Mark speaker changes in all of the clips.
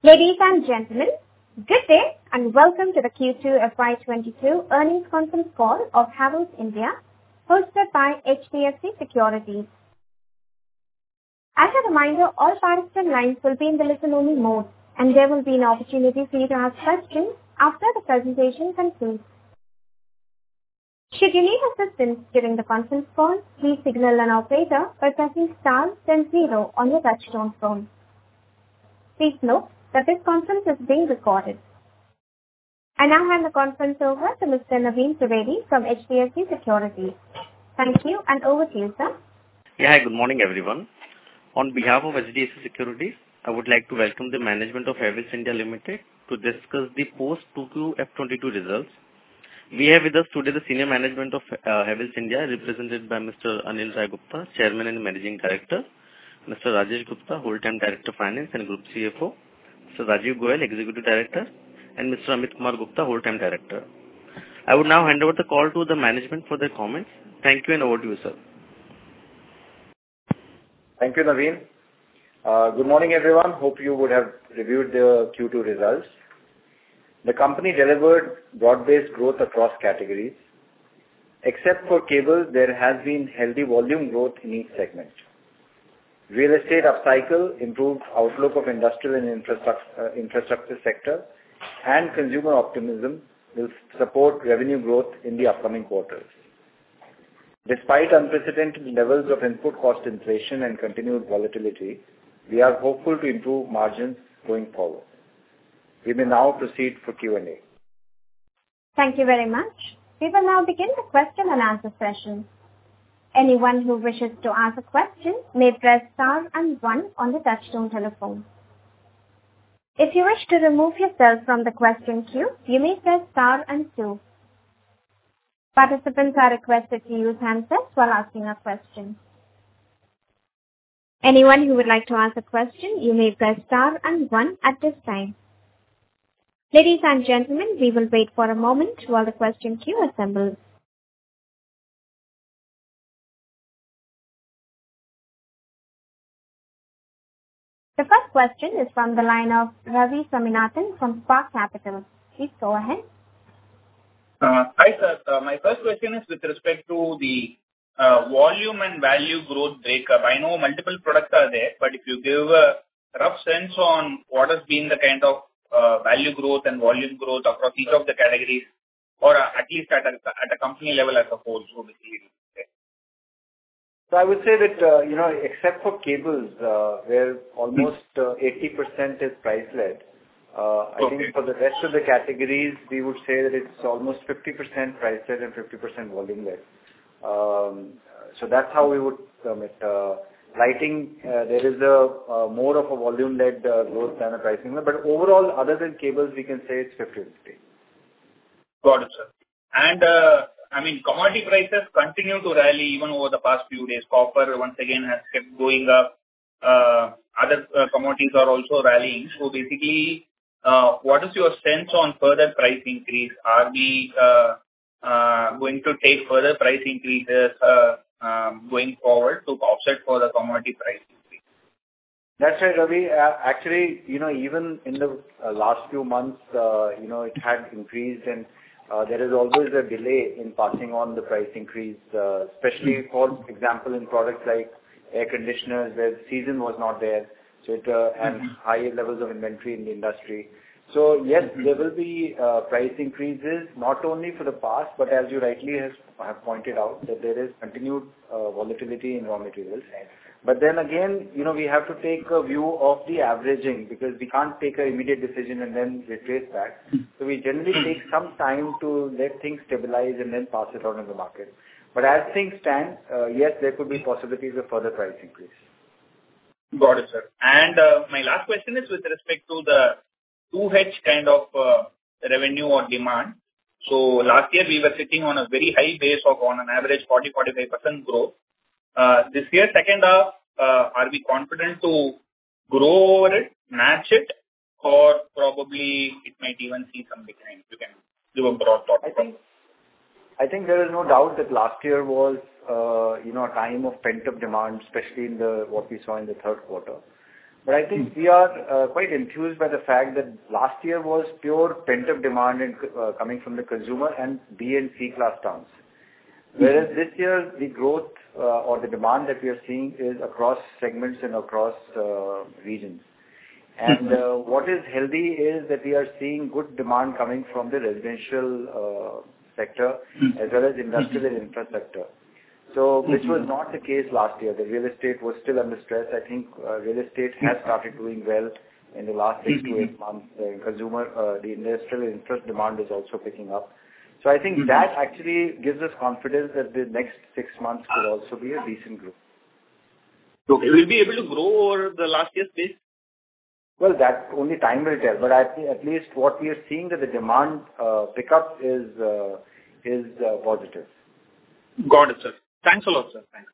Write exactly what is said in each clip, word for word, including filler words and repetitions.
Speaker 1: Ladies and gentlemen, good day and welcome to the Q two F Y twenty-two earnings conference call of Havells India, hosted by H D F C Securities. As a reminder, all participant lines will be in the listen-only mode, and there will be an opportunity for you to ask questions after the presentation concludes. Should you need assistance during the conference call, please signal an operator by pressing star then zero on your touchtone phone. Please note that this conference is being recorded. I now hand the conference over to Mister Naveen Trivedi from H D F C Securities. Thank you, and over to you, sir.
Speaker 2: Yeah, hi, good morning, everyone. On behalf of H D F C Securities, I would like to welcome the management of Havells India Limited to discuss the post two Q F twenty-two results. We have with us today the senior management of uh, Havells India, represented by Mister Anil Rai Gupta, Chairman and Managing Director, Mister Rajesh Gupta, Whole-Time Director Finance and Group C F O, Mister Rajiv Goyal, Executive Director, and Mister Amit Kumar Gupta, Whole-Time Director. I would now hand over the call to the management for their comments. Thank you, and over to you, sir.
Speaker 3: Thank you, Naveen. Uh, good morning, everyone. Hope you would have reviewed the Q two results. The company delivered broad-based growth across categories. Except for cables, there has been healthy volume growth in each segment. Real estate upcycle, improved outlook of industrial and infrastructure, uh, infrastructure sector, and consumer optimism will support revenue growth in the upcoming quarters. Despite unprecedented levels of input cost inflation and continued volatility, we are hopeful to improve margins going forward. We may now proceed for Q and A.
Speaker 1: Thank you very much. We will now begin the question and answer session. Anyone who wishes to ask a question may press star and one on the touchtone telephone. If you wish to remove yourself from the question queue, you may press star and two. Participants are requested to use handsets while asking a question. Anyone who would like to ask a question, you may press star and one at this time. Ladies and gentlemen, we will wait for a moment while the question queue assembles. The first question is from the line of Ravi Swaminathan from Spark Capital. Please go ahead.
Speaker 4: Uh, hi, sir. Uh, my first question is with respect to the uh, volume and value growth breakup. I know multiple products are there, but if you give a rough sense on what has been the kind of uh, value growth and volume growth across each of the categories, or uh, at least at a, at a company level as a whole, so basically.
Speaker 3: So I would say that, uh, you know, except for cables, uh, where almost uh, eighty percent is price-led, uh, I
Speaker 4: okay.
Speaker 3: think for the rest of the categories, we would say that it's almost fifty percent price-led and fifty percent volume-led. Um, so that's how we would term it. Uh, lighting, uh, there is a uh, more of a volume-led uh, growth than a pricing, but overall, other than cables, we can say it's fifty fifty.
Speaker 4: Got it, sir. And uh, I mean, commodity prices continue to rally even over the past few days. Copper once again has kept going up. Uh, other uh, commodities are also rallying. So basically, uh, what is your sense on further price increase? Are we uh, uh, going to take further price increases uh, um, going forward to offset for the commodity price increase?
Speaker 3: That's right, Ravi. Uh, actually, you know, even in the uh, last few months, uh, you know, it had increased, and Uh, there is always a delay in passing on the price increase, uh, especially, for example, in products like air conditioners where the season was not there, so it uh, and mm-hmm. higher levels of inventory in the industry. So yes, mm-hmm. there will be uh, price increases not only for the past, but as you rightly has, have pointed out, that there is continued uh, volatility in raw materials. But then again, you know, we have to take a view of the averaging, because we can't take an immediate decision and then retrace back. So we generally take some time to let things stabilize and then pass it on in the market. But as things stand, uh, yes, there could be possibilities of further price increase.
Speaker 4: Got it, sir. And uh, my last question is with respect to the two H kind of uh, revenue or demand. So last year we were sitting on a very high base of on an average forty to forty-five percent growth. Uh, this year, second half, uh, are we confident to grow over it, match it, or probably it might even see some decline? You can give a broad thought.
Speaker 3: I think, I think there is no doubt that last year was, uh, you know, a time of pent-up demand, especially in the what we saw in the third quarter. But I think we are uh, quite enthused by the fact that last year was pure pent-up demand in, uh, coming from the consumer and B and C class towns. Whereas this year, the growth uh, or the demand that we are seeing is across segments and across uh, regions. And uh, what is healthy is that we are seeing good demand coming from the residential uh, sector as well as industrial and infrastructure. So, which was not the case last year. The real estate was still under stress. I think uh, real estate has started doing well in the last six to eight months. The consumer, uh, the industrial and infrastructure demand is also picking up. So I think that actually gives us confidence that the next six months could also be a decent growth.
Speaker 4: Okay. Will we be able to grow over the last year's base?
Speaker 3: Well, that only time will tell. But at, at least what we are seeing that the demand uh, pickup is uh, is uh, positive.
Speaker 4: Got it, sir. Thanks a lot, sir. Thanks.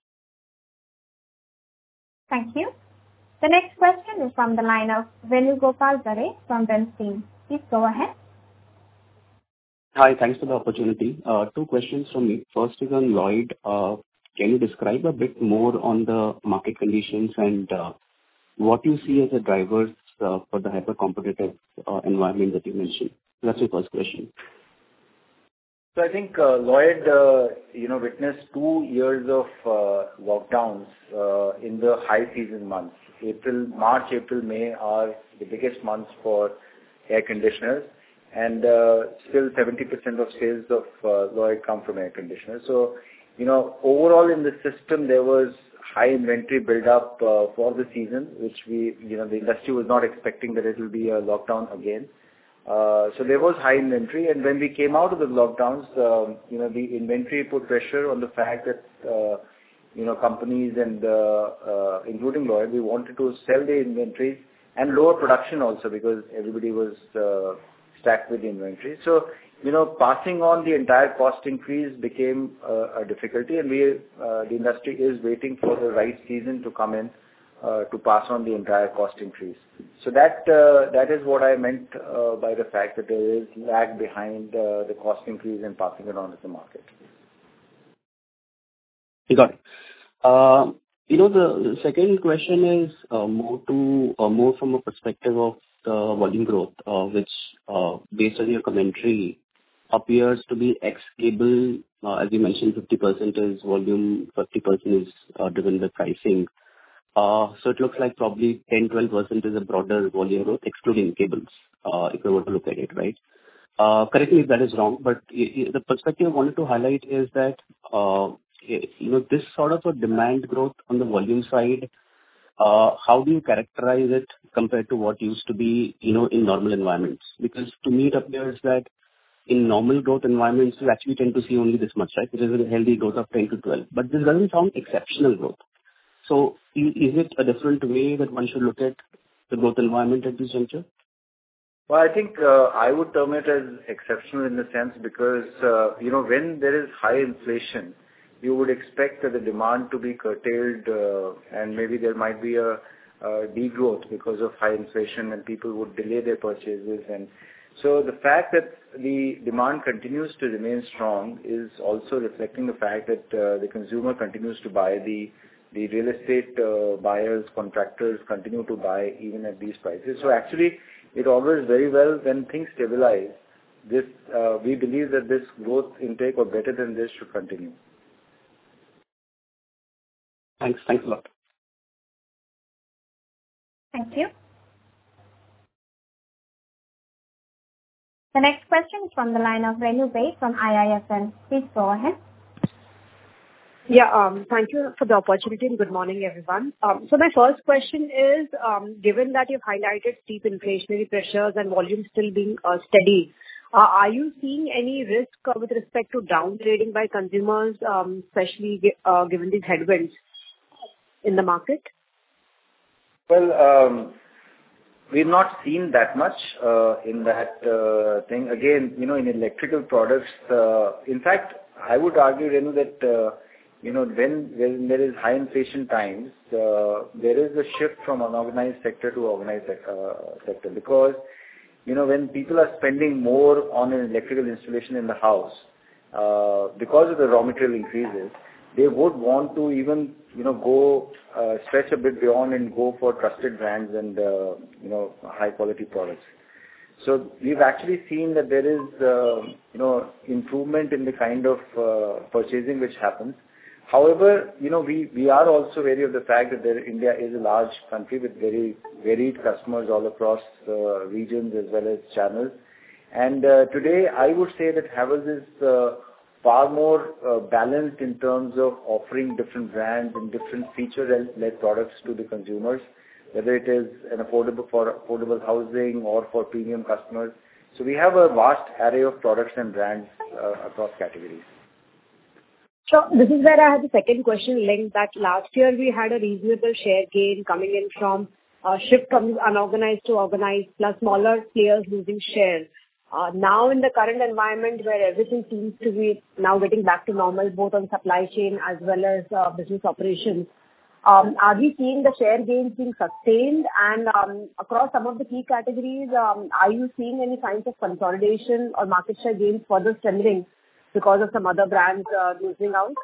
Speaker 1: Thank you. The next question is from the line of Venugopal Dare from Bernstein. Please go ahead.
Speaker 5: Hi, thanks for the opportunity. Uh, two questions from me. First is on Lloyd. Uh, can you describe a bit more on the market conditions and uh, what you see as the drivers uh, for the hyper-competitive uh, environment that you mentioned? That's your first question.
Speaker 3: So I think uh, Lloyd, uh, you know, witnessed two years of uh, lockdowns uh, in the high season months. April, March, April, May are the biggest months for air conditioners, and uh, still seventy percent of sales of uh, Lloyd come from air conditioners. So, you know, overall in the system there was high inventory build-up uh, for the season, which we, you know, the industry was not expecting that it will be a lockdown again. Uh, so there was high inventory, and when we came out of the lockdowns, um, you know, the inventory put pressure on the fact that, uh, you know, companies and, uh, uh, including Lloyd, we wanted to sell the inventories and lower production also because everybody was uh, stacked with the inventory. So, you know, passing on the entire cost increase became uh, a difficulty, and we, uh, the industry is waiting for the right season to come in uh, to pass on the entire cost increase. So that uh, that is what I meant uh, by the fact that there is lag behind uh, the cost increase and passing it on to the market.
Speaker 5: You got it. Uh, you know, the second question is uh, more to uh, more from a perspective of the volume growth, uh, which, uh, based on your commentary, appears to be ex-cable. Uh, as you mentioned, fifty percent is volume, fifty percent is uh, driven by pricing. Uh, so it looks like probably ten to twelve percent is a broader volume growth, excluding cables, uh, if you were to look at it, right? Uh, correct me if that is wrong, but the perspective I wanted to highlight is that, uh, you know, this sort of a demand growth on the volume side, uh, how do you characterize it compared to what used to be, you know, in normal environments? Because to me it appears that in normal growth environments, you actually tend to see only this much, right? Which is a healthy growth of ten to twelve. But this doesn't sound exceptional growth. So is it a different way that one should look at the growth environment at this juncture?
Speaker 3: Well, I think uh, I would term it as exceptional in the sense because, uh, you know, when there is high inflation, you would expect that the demand to be curtailed uh, and maybe there might be a, a degrowth because of high inflation and people would delay their purchases. And so the fact that the demand continues to remain strong is also reflecting the fact that uh, the consumer continues to buy, the the real estate uh, buyers, contractors continue to buy even at these prices. So actually, it augurs very well when things stabilize. This uh, we believe that this growth intake or better than this should continue.
Speaker 5: Thanks. Thanks a lot.
Speaker 1: Thank you. The next question is from the line of Renu Baid from I I S N. Please go ahead.
Speaker 6: Yeah, um, thank you for the opportunity and good morning, everyone. Um, so my first question is, um, given that you've highlighted steep inflationary pressures and volume still being uh, steady, uh, are you seeing any risk uh, with respect to downgrading by consumers, um, especially uh, given these headwinds in the market?
Speaker 3: Well, um, we've not seen that much uh, in that uh, thing. Again, you know, in electrical products, uh, in fact, I would argue, Renu, that uh, you know, when, when there is high inflation times, uh, there is a shift from unorganized sector to organized uh, sector because, you know, when people are spending more on an electrical installation in the house, uh, because of the raw material increases, they would want to even, you know, go uh, stretch a bit beyond and go for trusted brands and, uh, you know, high quality products. So we've actually seen that there is, uh, you know, improvement in the kind of uh, purchasing which happens. However, you know, we, we are also wary of the fact that there, India is a large country with very varied customers all across uh, regions as well as channels. And uh, today, I would say that Havells is uh, far more uh, balanced in terms of offering different brands and different feature-led products to the consumers, whether it is an affordable for affordable housing or for premium customers. So we have a vast array of products and brands uh, across categories.
Speaker 6: So this is where I had the second question linked that last year we had a reasonable share gain coming in from uh, shift from unorganized to organized plus smaller players losing share. Uh, now in the current environment where everything seems to be now getting back to normal both on supply chain as well as uh, business operations, um, are we seeing the share gains being sustained and um, across some of the key categories, um, are you seeing any signs of consolidation or market share gains further strengthening because of some other brands uh, losing out?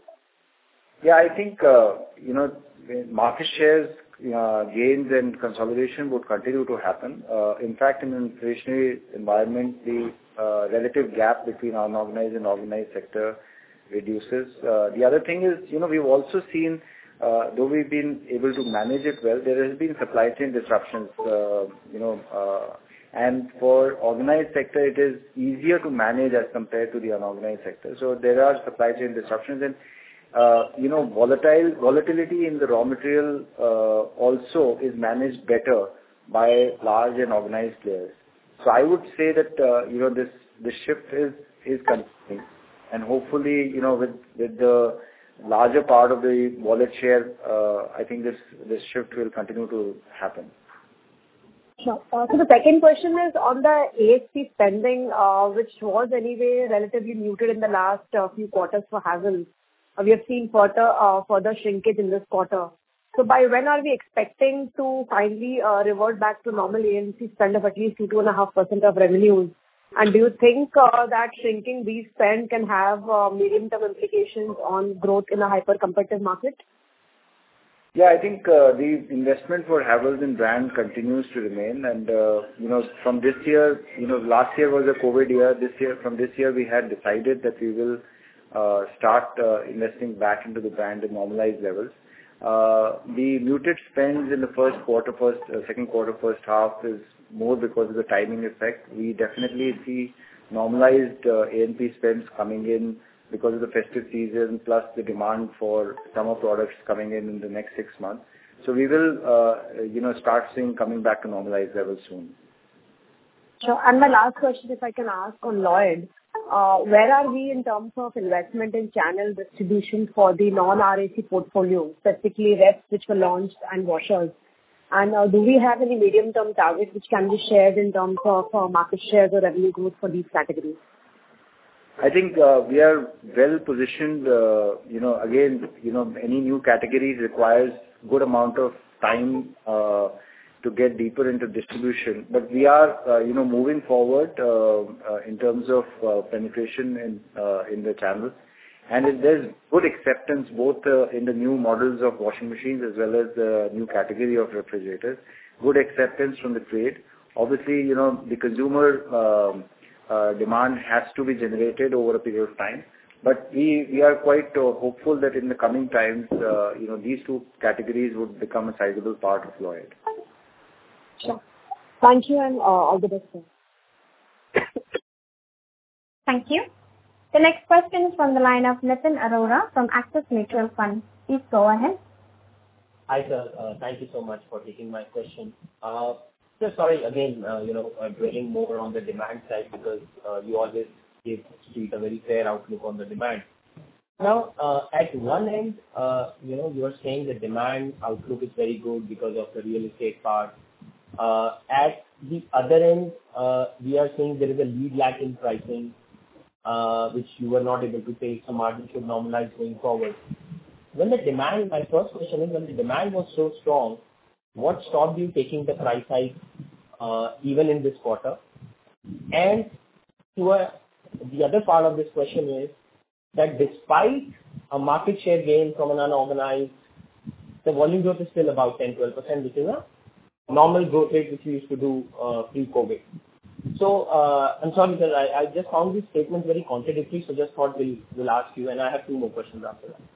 Speaker 3: Yeah, I think, uh, you know, market shares uh, gains and consolidation would continue to happen. Uh, in fact, in an inflationary environment, the uh, relative gap between unorganized and organized sector reduces. Uh, the other thing is, you know, we've also seen, uh, though we've been able to manage it well, there has been supply chain disruptions, uh, you know, uh, and for organized sector, it is easier to manage as compared to the unorganized sector. So there are supply chain disruptions and, uh, you know, volatile volatility in the raw material uh, also is managed better by large and organized players. So I would say that, uh, you know, this, this shift is, is continuing. And hopefully, you know, with, with the larger part of the wallet share, uh, I think this, this shift will continue to happen.
Speaker 6: Sure. Uh, so the second question is on the A S P spending, uh, which was anyway relatively muted in the last uh, few quarters for Havells. Uh, we have seen further uh, further shrinkage in this quarter. So by when are we expecting to finally uh, revert back to normal A and P spend of at least two, two and a half percent of revenues? And do you think uh, that shrinking these spend can have uh, medium-term implications on growth in a hyper-competitive market?
Speaker 3: Yeah, I think uh, the investment for Havells in brand continues to remain. And, uh, you know, from this year, you know, last year was a COVID year. This year, from this year, we had decided that we will uh, start uh, investing back into the brand at normalized levels. Uh, the muted spends in the first quarter, first, uh, second quarter, first half is more because of the timing effect. We definitely see normalized uh, A and P spends coming in because of the festive season, plus the demand for summer products coming in in the next six months. So we will, uh, you know, start seeing coming back to normalized levels soon.
Speaker 6: Sure. And my last question, if I can ask on Lloyd, uh, where are we in terms of investment in channel distribution for the non-R A C portfolio, specifically reps which were launched and washers? And uh, do we have any medium-term targets which can be shared in terms of uh, market shares or revenue growth for these categories?
Speaker 3: I think uh, we are well positioned. Uh, you know, again, you know, any new category requires good amount of time uh, to get deeper into distribution. But we are, uh, you know, moving forward uh, uh, in terms of uh, penetration in uh, in the channels, and it, there's good acceptance both uh, in the new models of washing machines as well as the new category of refrigerators. Good acceptance from the trade. Obviously, you know, the consumer. Um, Uh, demand has to be generated over a period of time. But we, we are quite uh, hopeful that in the coming times, uh, you know, these two categories would become a sizable part of Lloyd.
Speaker 6: Sure. Thank you and uh, all the best.
Speaker 1: Thank you. The next question is from the line of Nitin Arora from Axis Mutual Fund. Please go ahead.
Speaker 7: Hi, sir. Uh, thank you so much for taking my question. Uh, So sorry, again, uh, you know, uh, dwelling more on the demand side because uh, you always give Street a very fair outlook on the demand. Now, uh, at one end, uh, you know, you are saying the demand outlook is very good because of the real estate part. Uh, at the other end, uh, we are saying there is a lead lag in pricing, uh, which you were not able to take, so margin should normalize going forward. When the demand, my first question is, when the demand was so strong, what stopped you taking the price hike uh, even in this quarter? And to a, the other part of this question is that despite a market share gain from an unorganized, the volume growth is still about ten to twelve percent, which is a normal growth rate which we used to do uh, pre-COVID. So, uh, I'm sorry, sir, I, I just found this statement very contradictory, so just thought we'll, we'll ask you, and I have two more questions after that.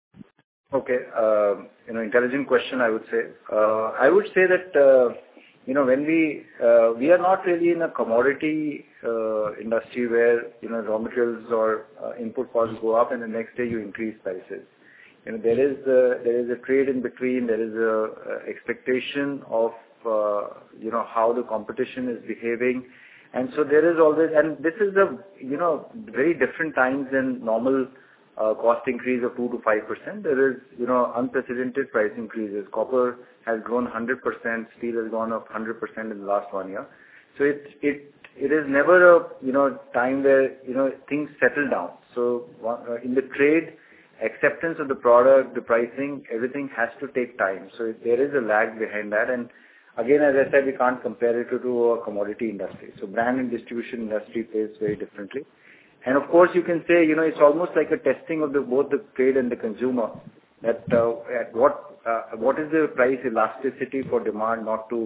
Speaker 3: Okay. Uh, you know, intelligent question, I would say. Uh, I would say that, uh, you know, when we, uh, we are not really in a commodity uh, industry where, you know, raw materials or uh, input costs go up and the next day you increase prices. You know, there is a, there is a trade in between, there is a, a expectation of, uh, you know, how the competition is behaving. And so there is always, and this is a, you know, very different times than normal Uh, cost increase of two to five percent. There is, you know, unprecedented price increases. Copper has grown one hundred percent, steel has gone up one hundred percent in the last one year. So it it it is never a, you know, time where, you know, things settle down. So uh, in the trade, acceptance of the product, the pricing, everything has to take time. So there is a lag behind that. And again, as I said, we can't compare it to, to a commodity industry. So brand and distribution industry plays very differently. And of course, you can say, you know, it's almost like a testing of the, both the trade and the consumer, that uh, at what uh, what is the price elasticity for demand not to,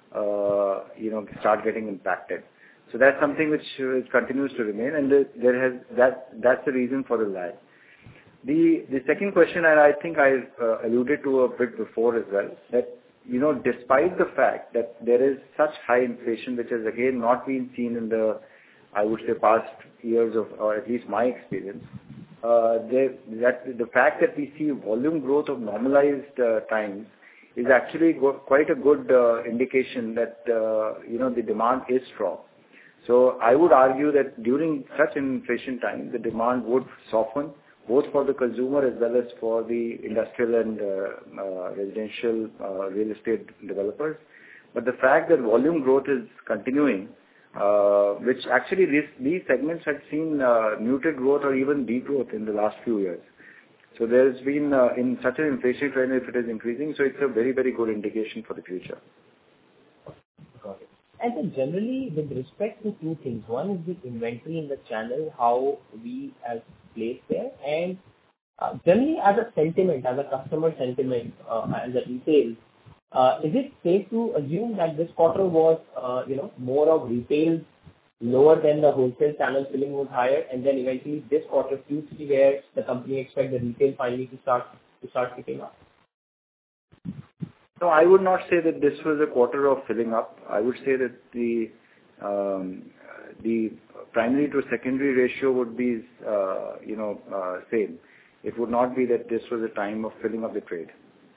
Speaker 3: uh, you know, start getting impacted. So that's something which uh, continues to remain, and the, there has that that's the reason for the lag. The the second question, and I think I uh, alluded to a bit before as well, that, you know, despite the fact that there is such high inflation, which has again not been seen in the, I would say, past years of, or at least my experience, uh, they, that the fact that we see volume growth of normalized uh, times is actually go, quite a good uh, indication that, uh, you know, the demand is strong. So I would argue that during such an inflation time, the demand would soften, both for the consumer as well as for the industrial and uh, uh, residential uh, real estate developers. But the fact that volume growth is continuing, Uh, which actually this, these segments had seen uh, muted growth or even degrowth in the last few years. So there's been, uh, in such an inflation trend, if it is increasing, so it's a very, very good indication for the future.
Speaker 7: Got it. And then generally, with respect to two things, one is the inventory in the channel, how we as place there, and uh, generally as a sentiment, as a customer sentiment, uh, as a retail, Uh, is it safe to assume that this quarter was, uh, you know, more of retail, lower than the wholesale channel filling was higher, and then eventually this quarter Q three, where the company expect the retail finally to start to start picking up?
Speaker 3: No, I would not say that this was a quarter of filling up. I would say that the um, the primary to secondary ratio would be, uh, you know, uh, same. It would not be that this was a time of filling up the trade.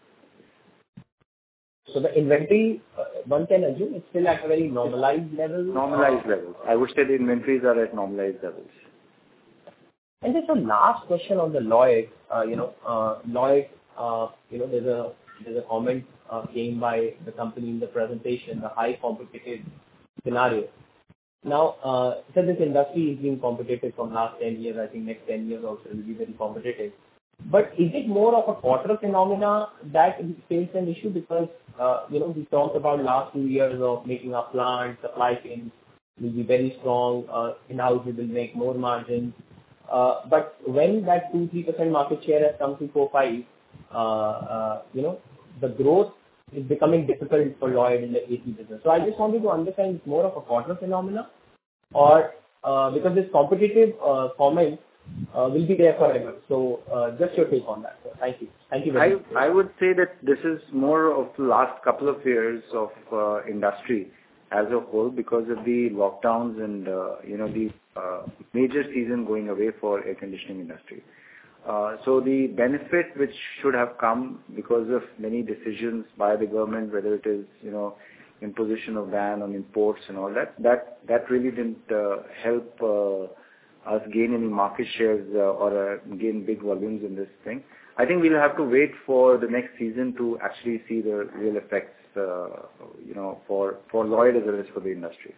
Speaker 7: So the inventory, uh, one can assume it's still at a very normalized level?
Speaker 3: Normalized uh, levels. I would say the inventories are at normalized levels.
Speaker 7: And just a last question on the Lloyd. Uh, you know, uh, Lloyd, uh, you know, there's a there's a comment uh, came by the company in the presentation, the high competitive scenario. Now, uh, so this industry is being competitive from last ten years. I think next ten years also will be very competitive. But is it more of a quarter phenomena that faces an issue? Because, uh, you know, we talked about last two years of making our plant, supply chain will be very strong, uh, in-house we will make more margins. Uh, but when that two to three percent market share has come to four to five, uh, uh, you know, the growth is becoming difficult for Lloyd in the A C business. So I just wanted to understand, it's more of a quarter phenomena, or uh, because this competitive uh, comment Uh, will be there forever. So, uh, just your take on that, sir. Thank you. Thank you very
Speaker 3: I,
Speaker 7: much.
Speaker 3: I would say that this is more of the last couple of years of uh, industry as a whole, because of the lockdowns and, uh, you know, the uh, major season going away for air conditioning industry. Uh, so the benefit which should have come because of many decisions by the government, whether it is, you know, imposition of ban on imports and all that, that, that really didn't uh, help uh, us gain any market shares uh, or uh, gain big volumes in this thing. I think we'll have to wait for the next season to actually see the real effects, uh, you know, for, for Lloyd as well as for the industry.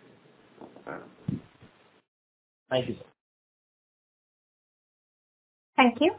Speaker 7: Thank you, sir.
Speaker 1: Thank you.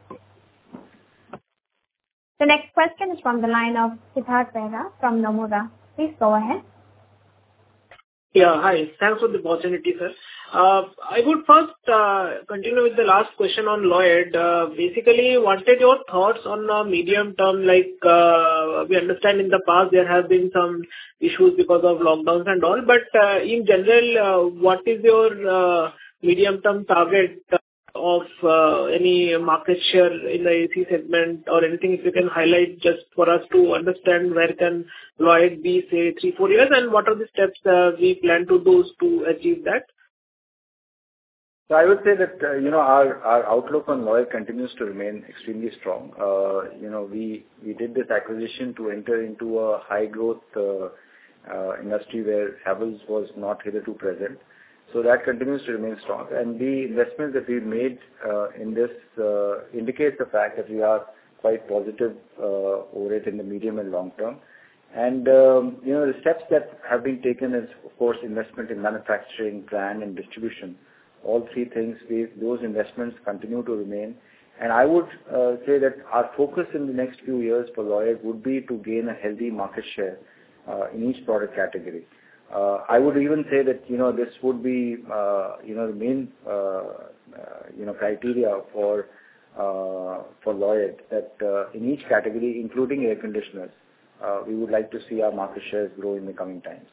Speaker 1: The next question is from the line of Siddharth Behra from Nomura. Please go ahead.
Speaker 8: Yeah, hi. Thanks for the opportunity, sir. Uh, I would first uh, continue with the last question on Lloyd. Uh, Basically, wanted your thoughts on uh, medium term, like, uh, we understand in the past there have been some issues because of lockdowns and all, but uh, in general, uh, what is your uh, medium term target of uh, any market share in the A C segment or anything, if you can highlight just for us to understand where can Lloyd be, say, three, four years, and what are the steps uh, we plan to do to achieve that?
Speaker 3: So I would say that, uh, you know, our, our outlook on Lloyd continues to remain extremely strong. Uh, you know, we, we did this acquisition to enter into a high growth uh, uh, industry where Havells was not hitherto present. So that continues to remain strong. And the investments that we've made uh, in this uh, indicates the fact that we are quite positive uh, over it in the medium and long term. And, um, you know, the steps that have been taken is, of course, investment in manufacturing, brand and distribution. All three things, we, those investments continue to remain. And I would uh, say that our focus in the next few years for Lloyd would be to gain a healthy market share uh, in each product category. Uh, I would even say that, you know, this would be, uh, you know, the main, uh, uh, you know, criteria for uh, for Lloyd, that uh, in each category, including air conditioners, uh, we would like to see our market shares grow in the coming times.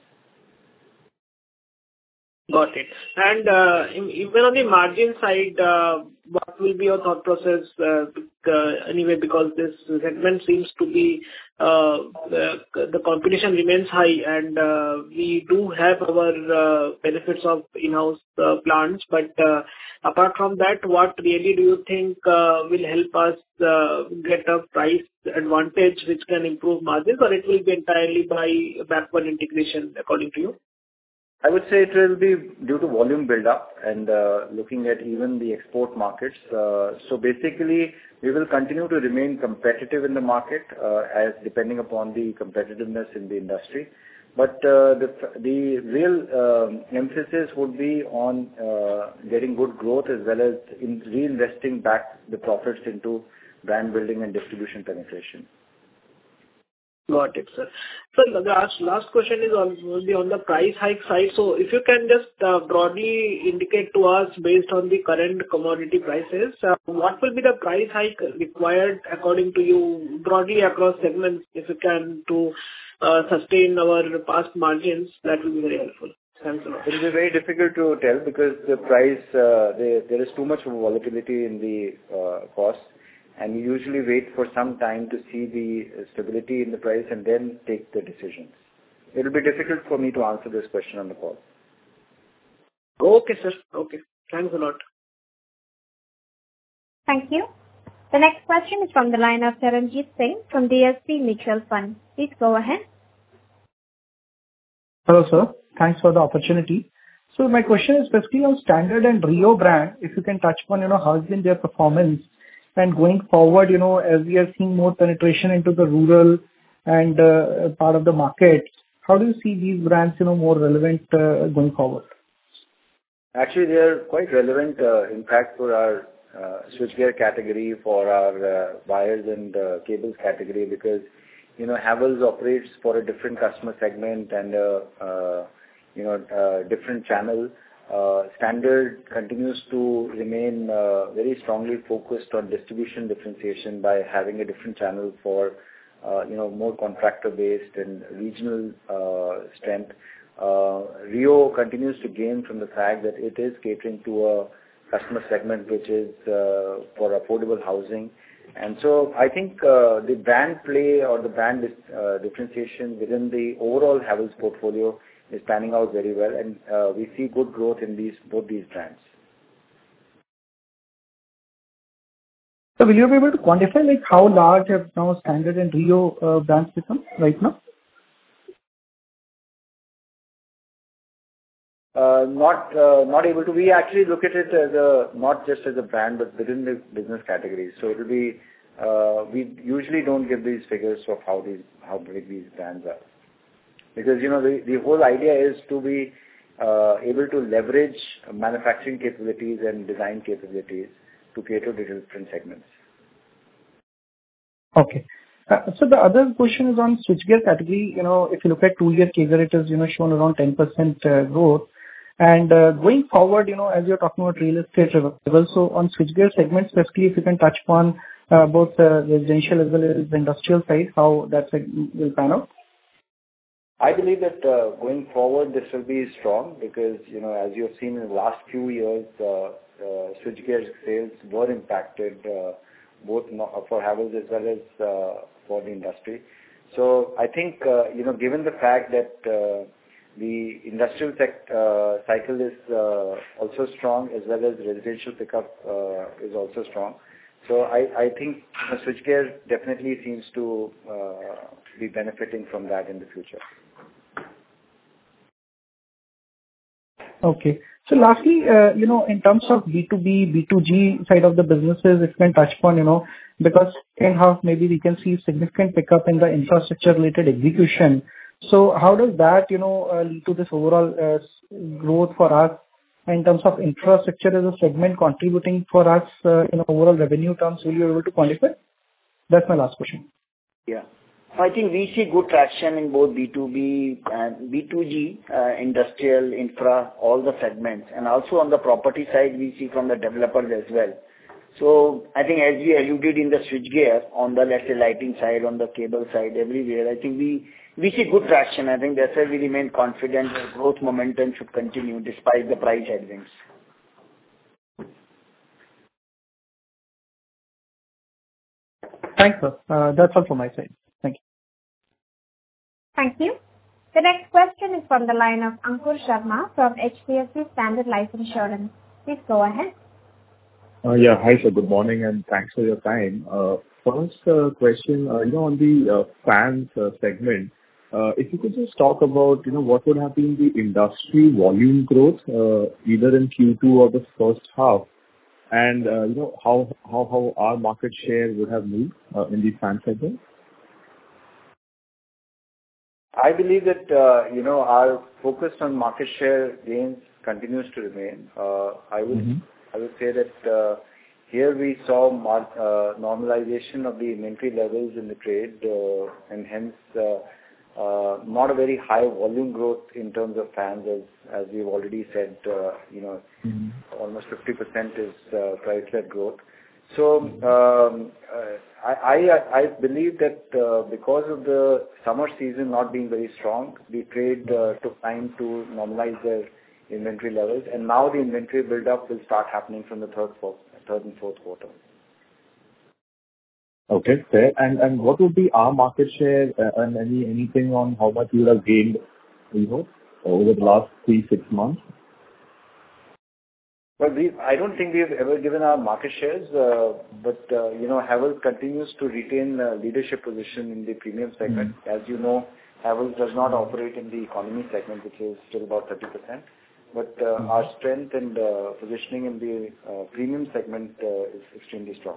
Speaker 8: Got it. And uh, even on the margin side, uh, what will be your thought process uh, uh, anyway, because this segment seems to be, uh, the, the competition remains high, and uh, we do have our uh, benefits of in-house uh, plants, but uh, apart from that, what really do you think uh, will help us uh, get a price advantage which can improve margins, or it will be entirely by backward integration according to you?
Speaker 3: I would say it will be due to volume build-up and uh, looking at even the export markets. Uh, so basically, we will continue to remain competitive in the market, uh, as depending upon the competitiveness in the industry. But uh, the the real uh, emphasis would be on uh, getting good growth as well as in reinvesting back the profits into brand building and distribution penetration.
Speaker 8: Got it, sir. So the last, last question is on, will be on the price hike side. So if you can just uh, broadly indicate to us, based on the current commodity prices, uh, what will be the price hike required according to you, broadly across segments, if you can, to uh, sustain our past margins? That will be very helpful. Thanks a lot.
Speaker 3: It will be very difficult to tell because the price, uh, there, there is too much of volatility in the uh, cost. And we usually wait for some time to see the stability in the price and then take the decisions. It will be difficult for me to answer this question on the call.
Speaker 8: Okay, sir. Okay. Thanks a lot.
Speaker 1: Thank you. The next question is from the line of Charanjit Singh from D S P Mutual Fund. Please go ahead.
Speaker 9: Hello, sir. Thanks for the opportunity. So my question is specifically on Standard and Rio brand. If you can touch upon, you know, how has been their performance? And going forward, you know, as we are seeing more penetration into the rural and uh, part of the market, how do you see these brands, you know, more relevant uh, going forward?
Speaker 3: Actually, they are quite relevant, uh, in fact, for our uh, switchgear category, for our uh, wires and uh, cables category, because, you know, Havells operates for a different customer segment and, uh, uh, you know, uh, different channel. Uh, Standard continues to remain uh, very strongly focused on distribution differentiation by having a different channel for, uh, you know, more contractor-based and regional uh, strength. Uh, Rio continues to gain from the fact that it is catering to a customer segment which is uh, for affordable housing. And so I think uh, the brand play or the brand uh, differentiation within the overall Havells portfolio is panning out very well, and uh, we see good growth in these both these brands.
Speaker 9: So will you be able to quantify like how large have now Standard and Rio uh, brands become right now?
Speaker 3: Uh, not uh, not able to. We actually look at it as a not just as a brand, but within the business categories. So it will be. Uh, we usually don't give these figures of how these how big these brands are. Because, you know, the, the whole idea is to be uh, able to leverage manufacturing capabilities and design capabilities to cater to different segments.
Speaker 9: Okay. Uh, So the other question is on switchgear category. You know, if you look at two-year C A G R, it is, you know, shown around ten percent uh, growth. And uh, going forward, you know, as you're talking about real estate level, so on switchgear segment, especially if you can touch upon uh, both uh, residential as well as the industrial side, how that segment will pan out?
Speaker 3: I believe that uh, going forward, this will be strong because, you know, as you have seen in the last few years, uh, uh, switchgear sales were impacted uh, both no- for Havells as well as uh, for the industry. So I think, uh, you know, given the fact that uh, the industrial sec- uh, cycle is uh, also strong as well as residential pickup uh, is also strong. So I, I think you know, switchgear definitely seems to uh, be benefiting from that in the future.
Speaker 9: Okay. So lastly, uh, you know, in terms of B two B, B two G side of the businesses, if you can touch upon, you know, because second half maybe we can see significant pickup in the infrastructure related execution. So how does that, you know, uh, lead to this overall uh, s- growth for us in terms of infrastructure as a segment contributing for us uh, in overall revenue terms? Will you be able to quantify? That's my last question.
Speaker 10: Yeah. I think we see good traction in both B two B and B two G, uh, industrial, infra, all the segments. And also on the property side, we see from the developers as well. So I think as we alluded in the switchgear, on the, let's say, lighting side, on the cable side, everywhere, I think we we see good traction. I think that's why we remain confident that growth momentum should continue despite the price headwinds.
Speaker 9: Thanks, sir. Uh, That's all from my side. Thank you.
Speaker 1: Thank you. The next question is from the line of Ankur Sharma from H D F C Standard Life Insurance. Please go ahead.
Speaker 11: Uh, Yeah. Hi, sir. Good morning, and thanks for your time. Uh, First uh, question, uh, you know, on the uh, fans uh, segment, uh, if you could just talk about, you know, what would have been the industry volume growth, uh, either in Q two or the first half, and, uh, you know, how how how our market share would have moved uh, in the fan segment?
Speaker 3: I believe that, uh, you know, our focus on market share gains continues to remain. Uh, I would
Speaker 11: Mm-hmm.
Speaker 3: I would say that uh, here we saw mar- uh, normalization of the inventory levels in the trade, uh, and hence uh, uh, not a very high volume growth in terms of fans, as as we've already said, uh, you know,
Speaker 11: Mm-hmm.
Speaker 3: almost fifty percent is uh, price-led growth. So um, uh, I I I believe that uh, because of the summer season not being very strong, the trade uh, took time to normalize their inventory levels, and now the inventory build-up will start happening from the third, fourth, third and fourth quarter.
Speaker 11: Okay, fair. And and what would be our market share, uh, and any anything on how much you would have gained, you know, over the last three, six months?
Speaker 3: Well, we I don't think we've ever given our market shares, uh, but uh, you know, Havells continues to retain a leadership position in the premium segment. As you know, Havells does not operate in the economy segment, which is still about thirty percent. But uh, our strength and uh, positioning in the uh, premium segment uh, is extremely strong.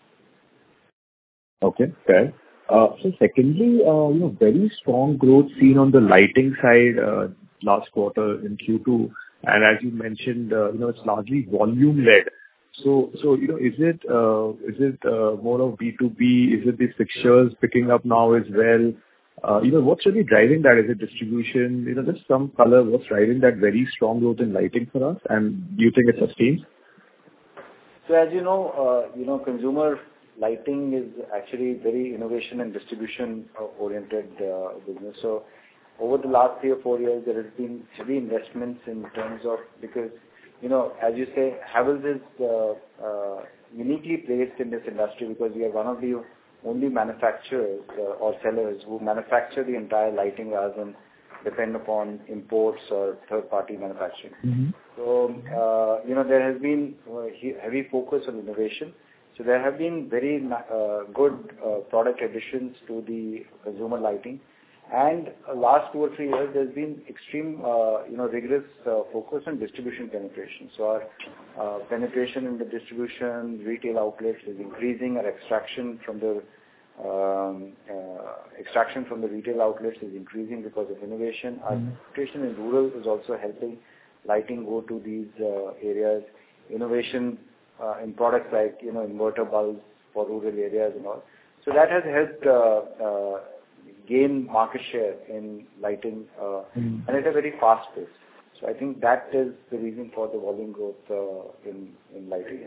Speaker 11: Okay, fair. Uh, So secondly, uh, you know, very strong growth seen on the lighting side, uh, last quarter in Q two. And as you mentioned, uh, you know, it's largely volume led. So, so, you know, is it, uh, is it, uh, more of B two B? Is it the fixtures picking up now as well? Uh, You know, what's really driving that? Is it distribution? You know, just some color, what's driving that very strong growth in lighting for us, and do you think it sustains?
Speaker 3: So as you know, uh, you know, consumer lighting is actually very innovation and distribution uh, oriented uh, business. So over the last three or four years, there has been heavy investments in terms of, because, you know, as you say, Havells is uh, uh, uniquely placed in this industry because we are one of the only manufacturers uh, or sellers who manufacture the entire lighting rather than depend upon imports or third-party manufacturing.
Speaker 11: Mm-hmm.
Speaker 3: So, uh, you know, there has been uh, he- heavy focus on innovation. So there have been very uh, good uh, product additions to the consumer lighting. And uh, last two or three years, there's been extreme, uh, you know, rigorous uh, focus on distribution penetration. So our uh, penetration in the distribution, retail outlets is increasing. Our extraction from the um, uh, extraction from the retail outlets is increasing because of innovation. Our penetration in rural is also helping lighting go to these uh, areas. Innovation uh, in products like, you know, inverter bulbs for rural areas and all. So that has helped uh, uh, gain market share in lighting, uh, mm. and at a very fast pace. So I think that is the reason for the volume growth uh, in in lighting.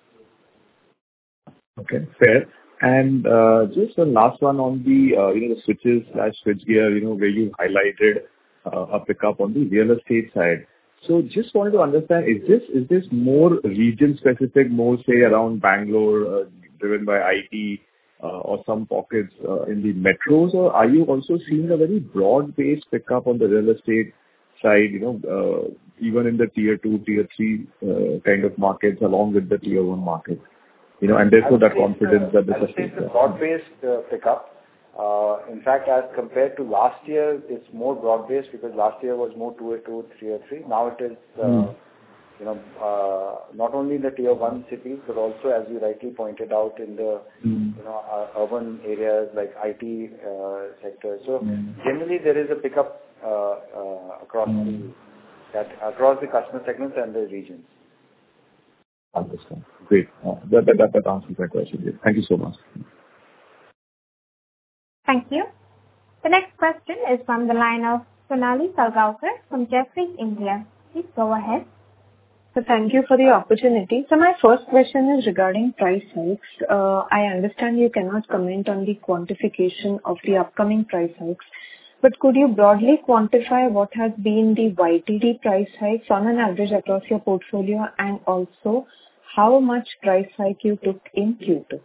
Speaker 11: Okay, fair. And uh, just one last one on the uh, you know the switches slash switchgear, you know where you highlighted uh, a pickup on the real estate side. So just wanted to understand, is this is this more region specific, more say around Bangalore, uh, driven by I T, uh, or some pockets uh, in the metros, or are you also seeing a very broad-based pickup on the real estate side, you know, uh, even in the tier two, tier three uh, kind of markets along with the tier one markets? You know, and therefore that confidence that this is.
Speaker 3: It's a broad-based uh, pickup. Uh, in fact, as compared to last year, it's more broad-based because last year was more tier two, tier three. Now it is, uh, mm. you know, uh, not only in the tier one cities, but also, as you rightly pointed out, in the, mm. you know, uh, urban areas like I T uh, sector. So mm. generally, there is a pickup uh, uh, across mm. the that across the customer segments and the regions.
Speaker 11: Understand. Great. Uh, that, that, that answers my question. Thank you so much.
Speaker 1: Thank you. The next question is from the line of Sonali Salgaonkar from Jefferies India. Please go ahead.
Speaker 12: So thank you for the opportunity. So my first question is regarding price hikes. Uh, I understand you cannot comment on the quantification of the upcoming price hikes, but could you broadly quantify what has been the Y T D price hikes on an average across your portfolio, and also how much price hike you took in Q two?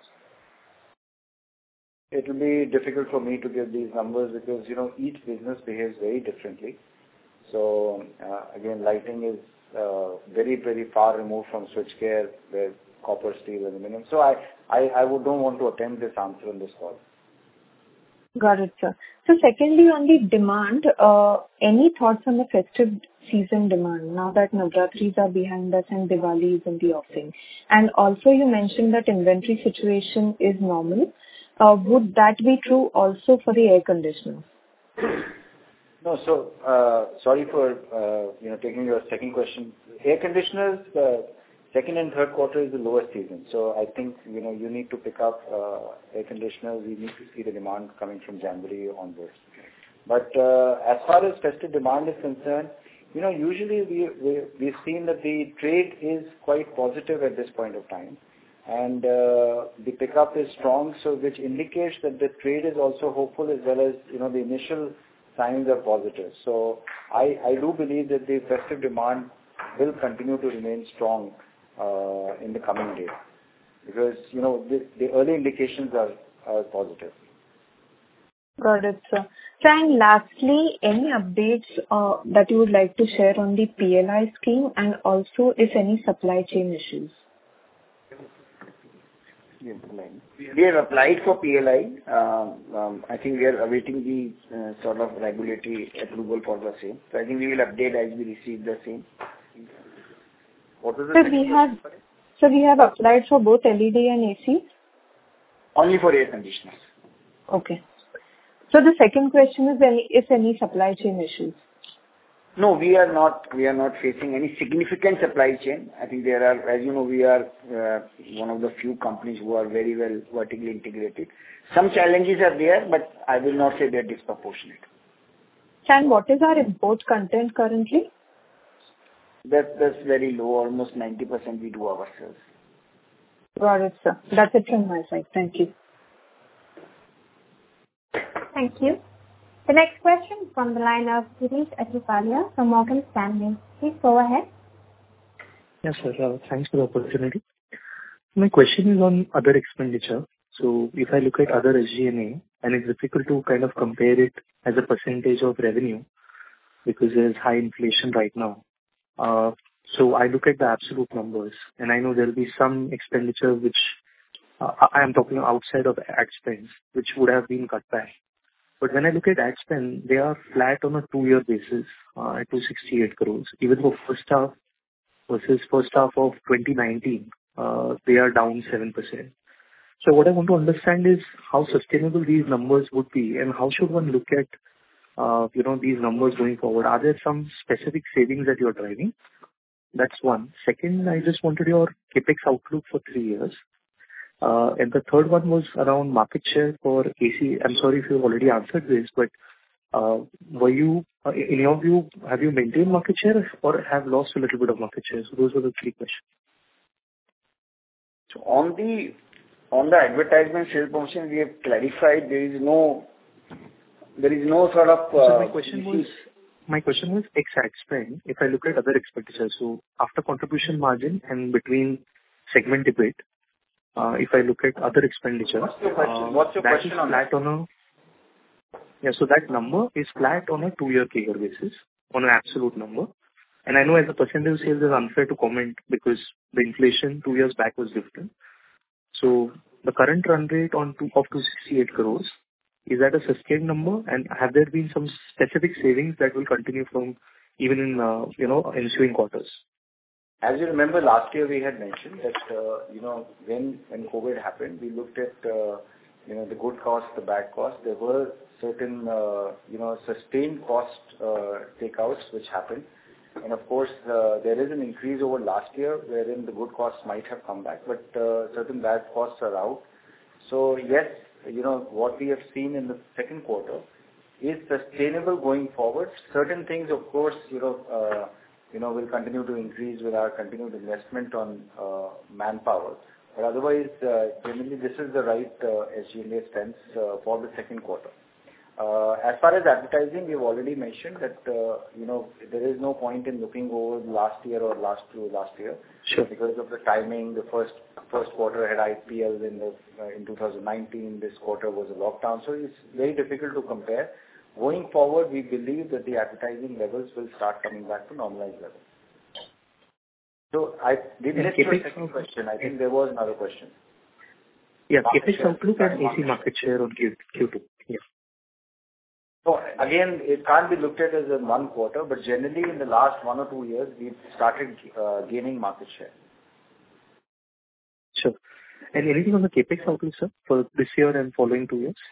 Speaker 3: It will be difficult for me to give these numbers because, you know, each business behaves very differently. So, uh, again, lighting is uh, very, very far removed from switchgear, where copper, steel, aluminum. So I, I, I would don't want to attempt this answer on this call.
Speaker 12: Got it, sir. So secondly, on the demand, uh, any thoughts on the festive season demand now that Navratris are behind us and Diwali is in the offing? And also you mentioned that inventory situation is normal. Uh, would that be true also for the air conditioners?
Speaker 3: No, so uh, sorry for uh, you know taking your second question. Air conditioners, uh, second and third quarter is the lowest season. So I think you know you need to pick up uh, air conditioners. We need to see the demand coming from January onwards. But uh, as far as festive demand is concerned, you know usually we, we we've seen that the trade is quite positive at this point of time. And uh, the pickup is strong, so which indicates that the trade is also hopeful, as well as you know the initial signs are positive. So I, I do believe that the festive demand will continue to remain strong uh, in the coming days, because you know the, the early indications are, are positive.
Speaker 12: Got it, sir. So, and lastly, any updates uh, that you would like to share on the P L I scheme, and also if any supply chain issues?
Speaker 10: We have applied for P L I. Um, um, I think we are awaiting the uh, sort of regulatory approval for the same. So I think we will update as we receive the same.
Speaker 3: What was the
Speaker 12: so we have, so we have applied for both L E D and A C?
Speaker 10: Only for air conditioners.
Speaker 12: Okay. So the second question is any, if any supply chain issues?
Speaker 10: No, we are not, we are not facing any significant supply chain. I think there are, as you know, we are uh, one of the few companies who are very well vertically integrated. Some challenges are there, but I will not say they're disproportionate.
Speaker 12: And what is our import content currently?
Speaker 10: That, that's very low, almost ninety percent we do ourselves.
Speaker 12: Got it, sir. That's it from my side. Thank you.
Speaker 1: Thank you. The next question is from the line of Girish Achhipalia from Morgan Stanley. Please go ahead.
Speaker 13: Yes, sir. Uh, thanks for the opportunity. My question is on other expenditure. So if I look at other S G and A, and it's difficult to kind of compare it as a percentage of revenue because there's high inflation right now. Uh, so I look at the absolute numbers, and I know there will be some expenditure which uh, I am talking outside of ad spends, which would have been cut back. But when I look at ad spend, they are flat on a two-year basis uh, at two hundred sixty-eight crores. Even for first half versus first half of twenty nineteen, uh, they are down seven percent. So what I want to understand is how sustainable these numbers would be, and how should one look at uh, you know these numbers going forward. Are there some specific savings that you're driving? That's one. Second, I just wanted your CapEx outlook for three years. Uh, and the third one was around market share for A C. I'm sorry if you've already answered this, but uh, were you, uh, in your view, have you maintained market share or have lost a little bit of market share? So those were the three questions.
Speaker 10: So on the on the advertisement sales promotion, we have clarified there is no there is no sort of. Uh,
Speaker 13: so my question was my question was ex ad spend. If I look at other expenditures, so after contribution margin and between segment debate, uh, if I look at other expenditures,
Speaker 10: what's your question?
Speaker 13: Uh,
Speaker 10: What's your
Speaker 13: that
Speaker 10: question
Speaker 13: is
Speaker 10: on
Speaker 13: flat
Speaker 10: that?
Speaker 13: on a yeah. So that number is flat on a two-year C A G R basis on an absolute number. And I know as a percentage of sales is unfair to comment because the inflation two years back was different. So the current run rate on two of two hundred sixty-eight crores, is that a sustained number? And have there been some specific savings that will continue from even in, uh, you know, ensuing quarters?
Speaker 3: As you remember, last year we had mentioned that, uh, you know, when when COVID happened, we looked at, uh, you know, the good cost, the bad cost. There were certain, uh, you know, sustained cost uh, takeouts which happened. And of course, uh, there is an increase over last year wherein the good costs might have come back, but uh, certain bad costs are out. So yes, you know, what we have seen in the second quarter is sustainable going forward. Certain things, of course, you know, uh, you know, will continue to increase with our continued investment on uh, manpower. But otherwise, uh, generally, this is the right uh, S G and A stance uh, for the second quarter. Uh, as far as advertising, we've already mentioned that, uh, you know, there is no point in looking over last year or last to last year.
Speaker 13: Sure.
Speaker 3: Because of the timing. The first first quarter had I P L in the uh, in two thousand nineteen. This quarter was a lockdown, so it's very difficult to compare. Going forward, we believe that the advertising levels will start coming back to normalized levels. So I did miss your second question. I think there was another question.
Speaker 13: Yeah, CapEx outlook and A C market share on Q two. Yeah.
Speaker 3: So again, it can't be looked at as in one quarter, but generally in the last one or two years, we've started uh, gaining market share.
Speaker 13: Sure. And anything on the CapEx outlook, sir, for this year and following two years?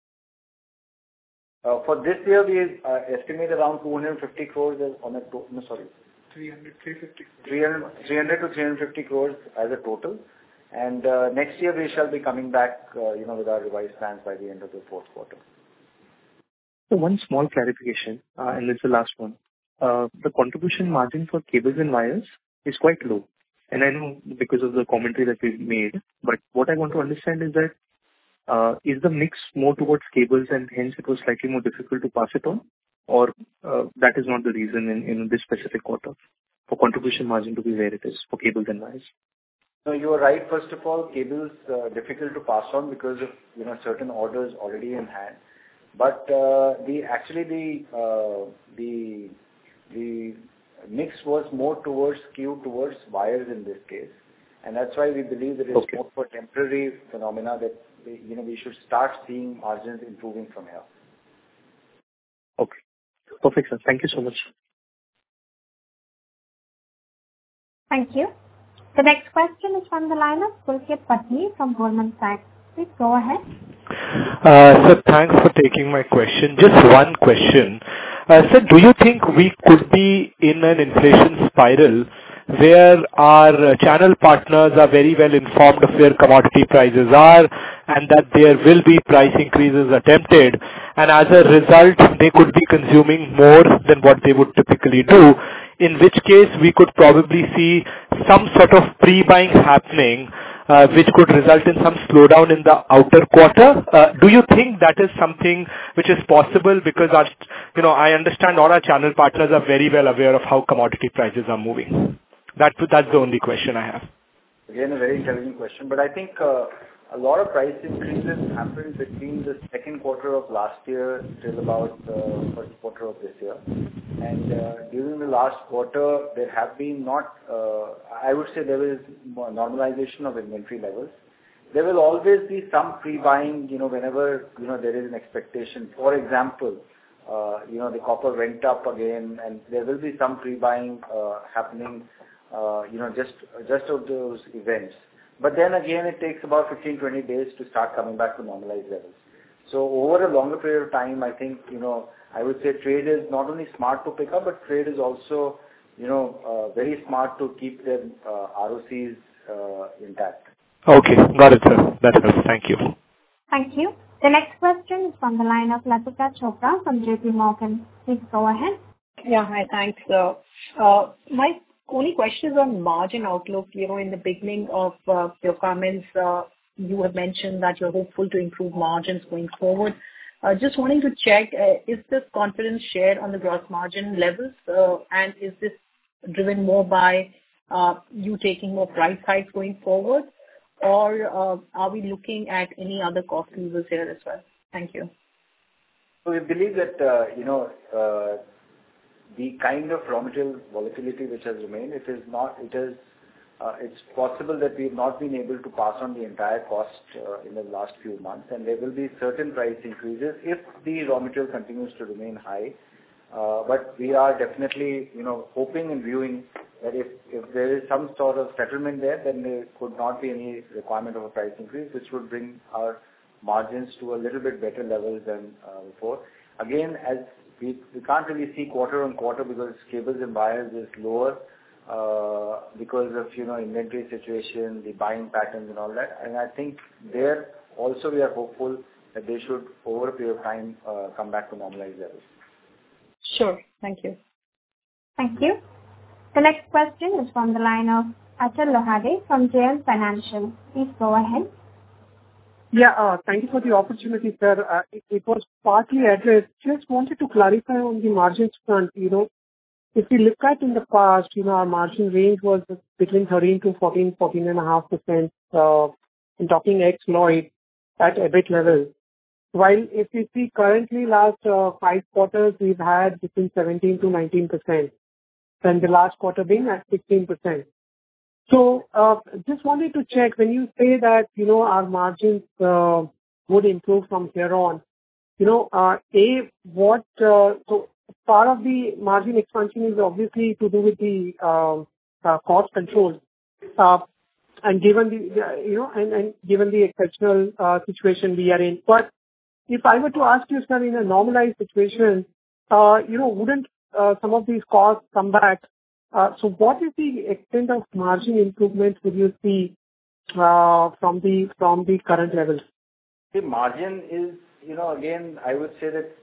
Speaker 3: Uh, for this year, we uh, estimate around two hundred fifty crores as on a total. No, sorry.
Speaker 9: three hundred, three fifty.
Speaker 3: three hundred, three hundred to three hundred fifty crores as a total. And uh, next year, we shall be coming back, uh, you know, with our revised plans by the end of the fourth quarter.
Speaker 13: So one small clarification, uh, and this is the last one. Uh, the contribution margin for cables and wires is quite low. And I know because of the commentary that we've made, but what I want to understand is that uh, is the mix more towards cables and hence it was slightly more difficult to pass it on? Or uh, that is not the reason in, in this specific quarter for contribution margin to be where it is for cables and wires?
Speaker 3: No, you are right. First of all, cables uh, difficult to pass on because of, you know, certain orders already in hand. But uh, the actually the uh, the the mix was more towards skewed towards wires in this case, and that's why we believe that it's
Speaker 13: okay.
Speaker 3: more for temporary phenomena that we, you know we should start seeing margins improving from here.
Speaker 13: Okay, perfect, sir. Thank you so much.
Speaker 1: Thank you. The next question is from the line of Pulkit Patni from Goldman Sachs. Please go ahead.
Speaker 14: Uh, sir, thanks for taking my question. Just one question. Uh, sir, do you think we could be in an inflation spiral where our channel partners are very well informed of where commodity prices are and that there will be price increases attempted, and as a result they could be consuming more than what they would typically do, in which case we could probably see some sort of pre-buying happening, Uh, which could result in some slowdown in the outer quarter? Uh, do you think that is something which is possible? Because our, you know, I understand all our channel partners are very well aware of how commodity prices are moving. That that's the only question I have.
Speaker 3: Again, a very intelligent question, but I think uh, a lot of price increases happened between the second quarter of last year till about the uh, first quarter of this year. And uh, during the last quarter, there have been not, uh, I would say there is more normalization of inventory levels. There will always be some pre-buying, you know, whenever, you know, there is an expectation. For example, uh, you know, the copper went up again, and there will be some pre-buying uh, happening, uh, you know, just, just of those events. But then again, it takes about fifteen to twenty days to start coming back to normalized levels. So over a longer period of time, I think, you know, I would say trade is not only smart to pick up, but trade is also, you know, uh, very smart to keep their uh, R O Cs uh, intact.
Speaker 14: Okay. Got it, sir. That helps. Thank you.
Speaker 1: Thank you. The next question is from the line of Latika Chopra from J P Morgan. Please go ahead.
Speaker 6: Yeah. Hi. Thanks. Uh, uh, my only question is on margin outlook. You know, in the beginning of uh, your comments, uh, you have mentioned that you're hopeful to improve margins going forward. Uh, just wanting to check, uh, is this confidence shared on the gross margin levels, uh, and is this driven more by uh, you taking more price hikes going forward, or uh, are we looking at any other cost levers here as well? Thank you.
Speaker 3: So we believe that, uh, you know, uh, the kind of raw material volatility which has remained, it is not, it is, uh, it's possible that we have not been able to pass on the entire cost uh, in the last few months, and there will be certain price increases if the raw material continues to remain high. Uh, but we are definitely, you know, hoping and viewing that if, if there is some sort of settlement there, then there could not be any requirement of a price increase, which would bring our margins to a little bit better levels than uh, before. Again, as we, we can't really see quarter on quarter because cables and wires is lower uh, because of, you know, inventory situation, the buying patterns and all that. And I think there also we are hopeful that they should, over a period of time, uh, come back to normalized levels.
Speaker 6: Sure. Thank you.
Speaker 1: Thank you. The next question is from the line of Achal Lohade from J M Financial. Please go ahead.
Speaker 15: Yeah, uh, thank you for the opportunity, sir. Uh, it, it was partly addressed. Just wanted to clarify on the margins front. You know, if we look at in the past, you know, our margin range was between thirteen to fourteen, fourteen and a half percent. Uh, in talking ex Lloyd at EBIT level. While if we see currently last uh, five quarters, we've had between seventeen to nineteen percent, and the last quarter being at sixteen percent. So, uh, just wanted to check, when you say that, you know, our margins uh, would improve from here on, you know, uh, A, what, uh, so part of the margin expansion is obviously to do with the uh, uh, cost control. Uh, and given the, uh, you know, and, and given the exceptional uh, situation we are in. But if I were to ask you, sir, in a normalized situation, uh, you know, wouldn't uh, some of these costs come back? Uh, so what is the extent of margin improvement would you see uh, from the from the current levels?
Speaker 3: The margin is, you know, again, I would say that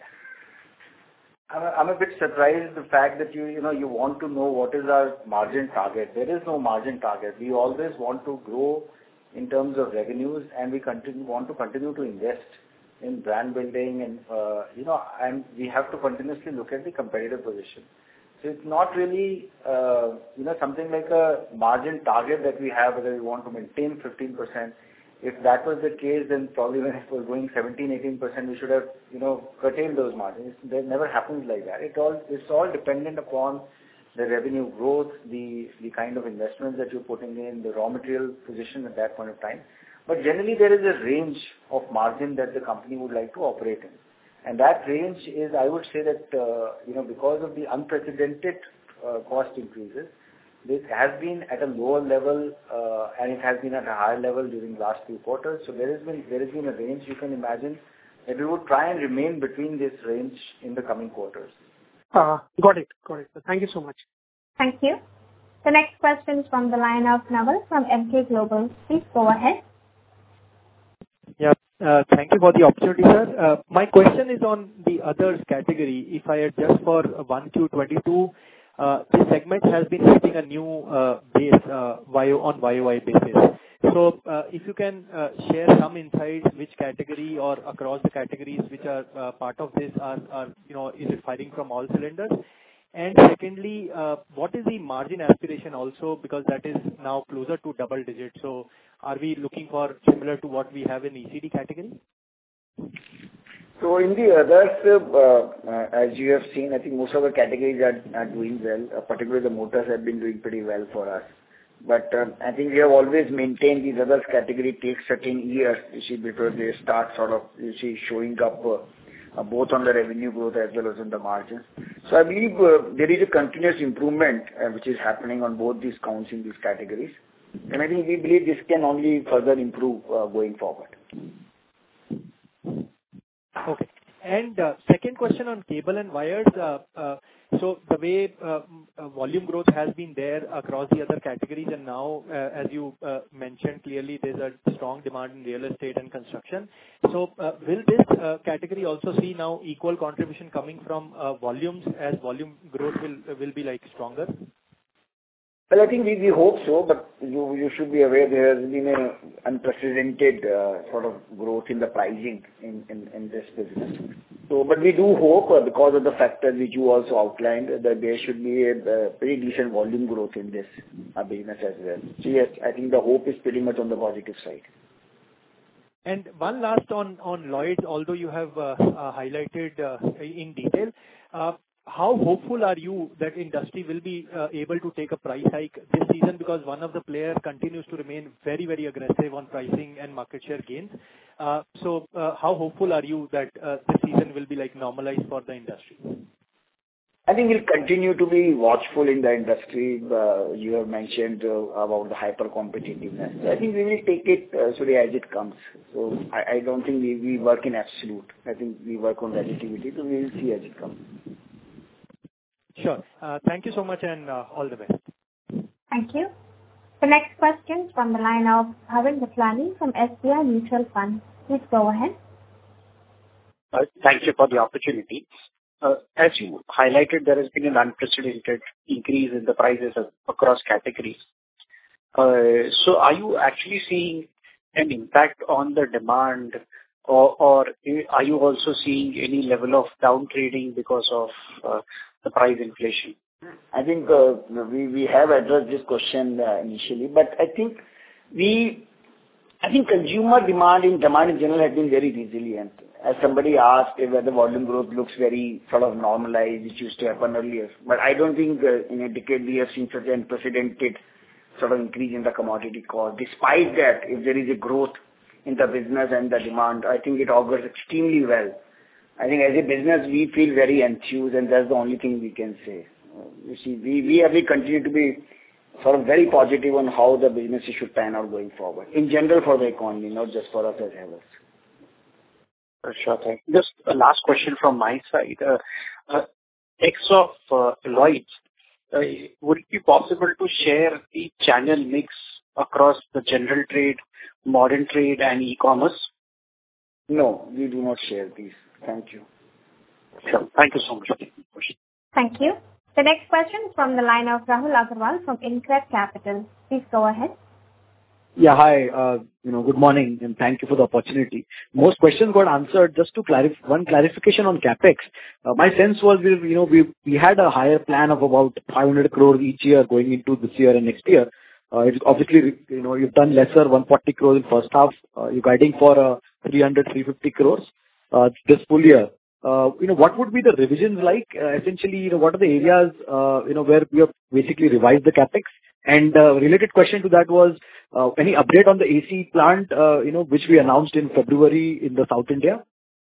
Speaker 3: I'm a, I'm a bit surprised the fact that you, you know, you want to know what is our margin target. There is no margin target. We always want to grow in terms of revenues, and we continue want to continue to invest in brand building, and uh, you know, and we have to continuously look at the competitive position. So it's not really, uh, you know, something like a margin target that we have, whether we want to maintain fifteen percent. If that was the case, then probably when it was going seventeen, eighteen percent, we should have, you know, curtailed those margins. That never happens like that. It all, it's all dependent upon the revenue growth, the, the kind of investments that you're putting in, the raw material position at that point of time. But generally there is a range of margin that the company would like to operate in. And that range is, I would say that, uh, you know, because of the unprecedented uh, cost increases, this has been at a lower level uh, and it has been at a higher level during the last few quarters. So there has been, there has been a range. You can imagine that we would try and remain between this range in the coming quarters.
Speaker 15: Uh, got it. Got it. Thank you so much.
Speaker 1: Thank you. The next question is from the line of Naval from M K Global. Please go ahead.
Speaker 16: Yeah. Uh, Thank you for the opportunity, sir. Uh, My question is on the others category. If I adjust for one Q twenty-two, uh, this segment has been hitting a new uh, base uh, Y O on Y O Y basis. So, uh, if you can uh, share some insights, which category or across the categories which are uh, part of this are, are, you know, is it firing from all cylinders? And secondly, uh, what is the margin aspiration also, because that is now closer to double digits. So are we looking for similar to what we have in E C D category?
Speaker 10: So in the others, uh, uh, as you have seen, I think most of the categories are, are doing well, uh, particularly the motors have been doing pretty well for us. But uh, I think we have always maintained these others category takes certain years, you see, before they start sort of, you see, showing up uh, uh, both on the revenue growth as well as on the margins. So I believe uh, there is a continuous improvement uh, which is happening on both these counts in these categories. And I think we believe this can only further improve uh, going forward.
Speaker 16: Okay. And uh, second question on cable and wires. Uh, uh, So the way uh, uh, volume growth has been there across the other categories, and now, uh, as you uh, mentioned clearly, there's a strong demand in real estate and construction. So uh, will this uh, category also see now equal contribution coming from uh, volumes as volume growth will will be like stronger?
Speaker 10: Well, I think we, we hope so, but you you should be aware there has been an unprecedented uh, sort of growth in the pricing in, in, in this business. So, but we do hope uh, because of the factors which you also outlined that there should be a, a pretty decent volume growth in this uh, business as well. So yes, I think the hope is pretty much on the positive side.
Speaker 16: And one last on on Lloyd's, although you have uh, uh, highlighted uh, in detail. Uh, How hopeful are you that industry will be uh, able to take a price hike this season, because one of the players continues to remain very, very aggressive on pricing and market share gains. Uh, so uh, how hopeful are you that uh, this season will be like normalized for the industry?
Speaker 10: I think we'll continue to be watchful in the industry. Uh, you have mentioned uh, about the hyper competitiveness. I think we will take it uh, so as it comes. So I, I don't think we, we work in absolute. I think we work on relativity, so we will see as it comes.
Speaker 16: Sure. Uh, thank you so much, and uh, all the best.
Speaker 1: Thank you. The next question is from the line of Bhavin Vithlani from S B I Mutual Fund. Please go ahead.
Speaker 17: Uh, thank you for the opportunity. Uh, as you highlighted, there has been an unprecedented increase in the prices of, across categories. Uh, so are you actually seeing an impact on the demand, or, or are you also seeing any level of down trading because of uh, the price inflation?
Speaker 10: I think uh, we we have addressed this question uh, initially, but I think we, I think consumer demand in demand in general has been very resilient. As somebody asked whether volume growth looks very sort of normalized, which used to happen earlier, but I don't think uh, in a decade we have seen such an unprecedented sort of increase in the commodity cost. Despite that, if there is a growth in the business and the demand, I think it augurs extremely well. I think as a business, we feel very enthused, and that's the only thing we can say. Uh, you see, we, we have we continue to be sort of very positive on how the businesses should pan out going forward, in general for the economy, not just for us as Havells.
Speaker 17: Uh, sure, thank you. Just a last question from my side. Uh, uh, X of uh, Lloyd's, uh, would it be possible to share the channel mix across the general trade, modern trade, and e-commerce?
Speaker 10: No, we do not share these. Thank you.
Speaker 17: Sure. Thank you so much.
Speaker 1: Thank you. The next question is from the line of Rahul Agarwal from InCred Capital. Please go ahead.
Speaker 18: Yeah, hi. Uh, you know, good morning, and thank you for the opportunity. Most questions got answered. Just to clarify, one clarification on CapEx. Uh, my sense was we, you know, we we had a higher plan of about five hundred crores each year going into this year and next year. Uh, it's obviously, you know, you've done lesser, one hundred forty crores in first half. Uh, you're guiding for uh, three hundred, three hundred fifty crores uh, this full year. Uh, you know, what would be the revisions like? Uh, essentially, you know, what are the areas, uh, you know, where we have basically revised the CapEx? And uh, related question to that was, uh, any update on the A C plant, uh, you know, which we announced in February in the South India?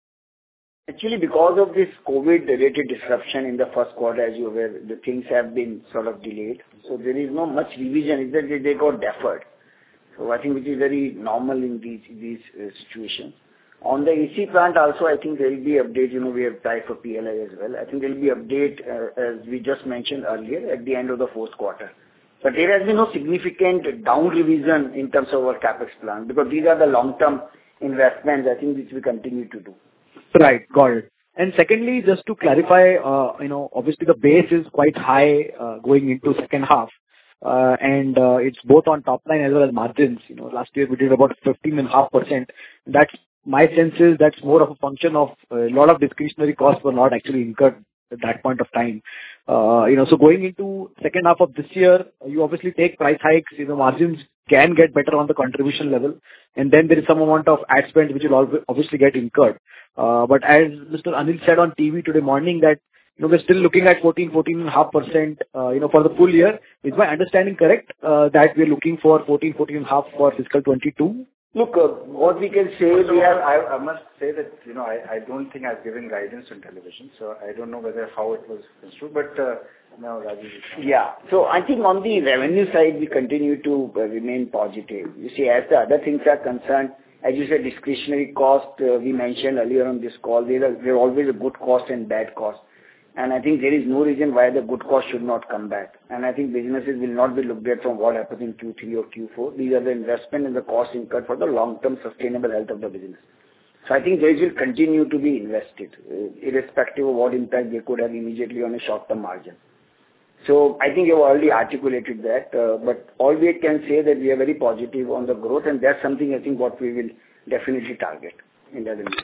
Speaker 10: Actually, because of this COVID-related disruption in the first quarter, as you're aware, the things have been sort of delayed. So there is no much revision. It's that they, they got deferred. So I think which is very normal in these these uh, situations. On the A C plant also, I think there will be update. You know, we have applied for P L I as well. I think there will be update, uh, as we just mentioned earlier, at the end of the fourth quarter. But there has been no significant down revision in terms of our CapEx plan, because these are the long-term investments, I think, which we continue to do.
Speaker 18: Right. Got it. And secondly, just to clarify, uh, you know, obviously the base is quite high uh, going into second half. Uh, and uh, it's both on top line as well as margins. You know, last year we did about fifteen point five percent. That's my sense is that's more of a function of a lot of discretionary costs were not actually incurred at that point of time. Uh, you know, so going into second half of this year, you obviously take price hikes, you know, margins can get better on the contribution level. And then there is some amount of ad spend which will obviously get incurred. Uh, but as Mister Anil said on T V today morning that, you know, we're still looking at fourteen, fourteen point five percent, uh, you know, for the full year. Is my understanding correct, uh, that we're looking for fourteen, fourteen point five for fiscal twenty-two?
Speaker 10: Look, uh, what we can say, we have,
Speaker 3: I, I must say that, you know, I, I don't think I've given guidance on television, so I don't know whether how it was construed, but uh, no, Rajeev.
Speaker 10: Yeah. So I think on the revenue side, we continue to uh, remain positive. You see, as the other things are concerned, as you said, discretionary cost, uh, we mentioned earlier on this call, there are, there are always a good cost and bad cost. And I think there is no reason why the good cost should not come back. And I think businesses will not be looked at from what happens in Q three or Q four. These are the investment and the cost incurred for the long-term sustainable health of the business. So I think they will continue to be invested, uh, irrespective of what impact they could have immediately on a short-term margin. So I think you have already articulated that, uh, but all we can say that we are very positive on the growth, and that's something I think what we will definitely target in the revenue.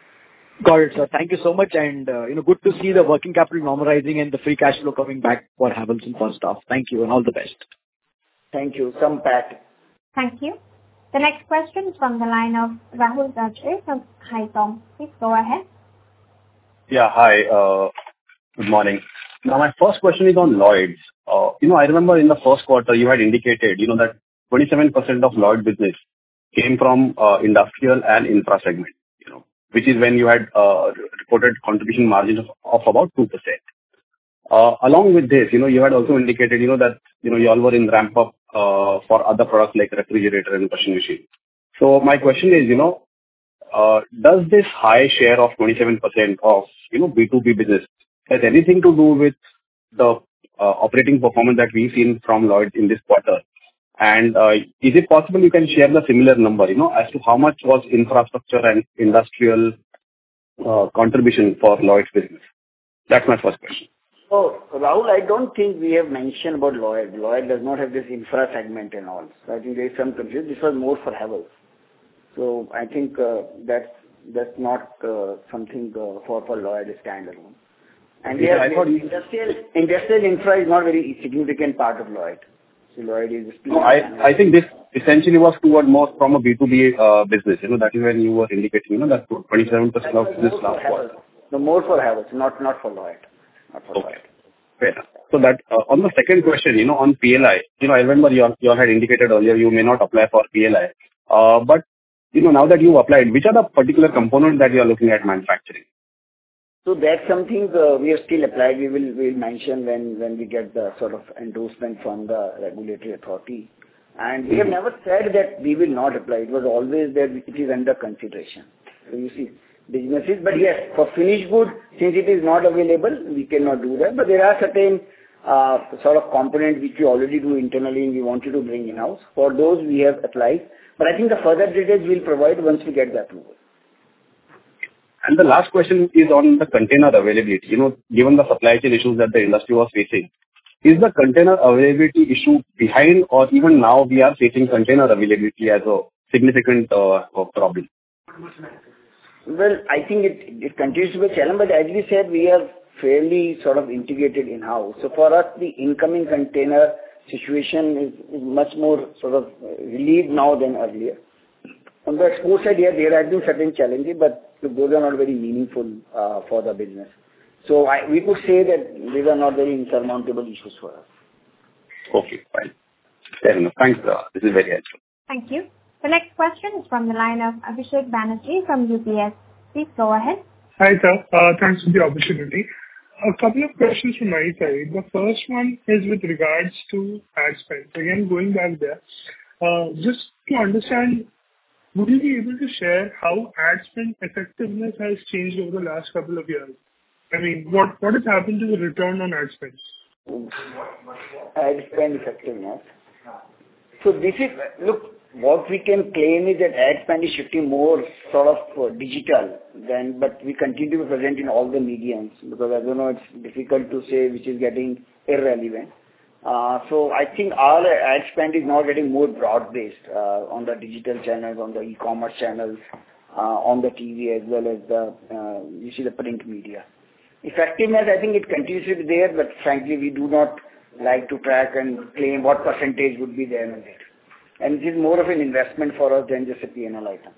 Speaker 18: Got it, sir. Thank you so much. And, uh, you know, good to see the working capital normalizing and the free cash flow coming back for Havells in first half. Thank you and all the best.
Speaker 10: Thank you. Some pat.
Speaker 1: Thank you. The next question is from the line of Rahul Gajre from Haitong. Please go ahead.
Speaker 19: Yeah, hi. Uh, good morning. Now, my first question is on Lloyd's. Uh, you know, I remember in the first quarter you had indicated, you know, that twenty-seven percent of Lloyd business came from uh, industrial and infra segment, you know, which is when you had uh, reported contribution margins of, of about two percent. Uh, along with this, you know, you had also indicated, you know, that, you know, you all were in ramp up uh, for other products like refrigerator and washing machine. So my question is, you know, uh, does this high share of twenty-seven percent of, you know, B two B business has anything to do with the uh, operating performance that we've seen from Lloyd in this quarter? And uh, is it possible you can share the similar number, you know, as to how much was infrastructure and industrial uh, contribution for Lloyd's business? That's my first question.
Speaker 10: Oh, Rahul, I don't think we have mentioned about Lloyd. Lloyd does not have this infra segment and all. So I think there is some confusion. This was more for Havells. So I think uh, that's that's not uh, something uh, for for Lloyd standalone. And
Speaker 19: Yeah,
Speaker 10: yes,
Speaker 19: I thought you-
Speaker 10: industrial industrial infra is not very significant part of Lloyd. So Lloyd is.
Speaker 19: No, I I think this essentially was toward more from a B two B uh, business. You know, that is when you were indicating, you know, that twenty-seven percent of this last quarter.
Speaker 10: No, more for Havells, not not for Lloyd. Not for Lloyd.
Speaker 19: Fair enough. So that uh, on the second question, you know, on P L I, you know, I remember you all, you all had indicated earlier you may not apply for P L I. Uh, but you know, now that you've applied, which are the particular components that you are looking at manufacturing?
Speaker 10: So that's something uh, we have still applied. We will we will mention when when we get the sort of endorsement from the regulatory authority. And we have never said that we will not apply. It was always that it is under consideration. So you see, businesses. But yes, for finished good, since it is not available, we cannot do that. But there are certain uh, sort of components which we already do internally and we wanted to bring in-house. For those, we have applied. But I think the further details we'll provide once we get the approval.
Speaker 19: And the last question is on the container availability. You know, given the supply chain issues that the industry was facing, is the container availability issue behind, or even now we are facing container availability as a significant uh, problem?
Speaker 10: Well, I think it, it continues to be a challenge, but as we said, we are fairly sort of integrated in-house. So for us, the incoming container situation is, is much more sort of relieved now than earlier. On the export side, yeah, there have been certain challenges, but those are not very meaningful uh, for the business. So I, we could say that these are not very insurmountable issues for us.
Speaker 19: Okay, fine. Fair enough. Thanks. Uh, this is very helpful.
Speaker 1: Thank you. The next question is from the line of Abhishek Banerjee from U B S. Please go ahead.
Speaker 20: Hi, sir. Uh, Thanks for the opportunity. A couple of questions from my side. The first one is with regards to ad spend. Again, going back there, uh, just to understand, would you be able to share how ad spend effectiveness has changed over the last couple of years? I mean, what what has happened to the return on ad spend?
Speaker 10: Ad spend effectiveness. So this is, look, what we can claim is that ad spend is shifting more sort of uh, digital than, but we continue to be present in all the mediums, because I don't know, it's difficult to say which is getting irrelevant. Uh, so I think our ad spend is now getting more broad-based uh, on the digital channels, on the e-commerce channels, uh, on the T V as well as the, uh, you see the print media. Effectiveness, I think it continues to be there, but frankly, we do not like to track and claim what percentage would be there and there. And it is more of an investment for us than just a P and L item.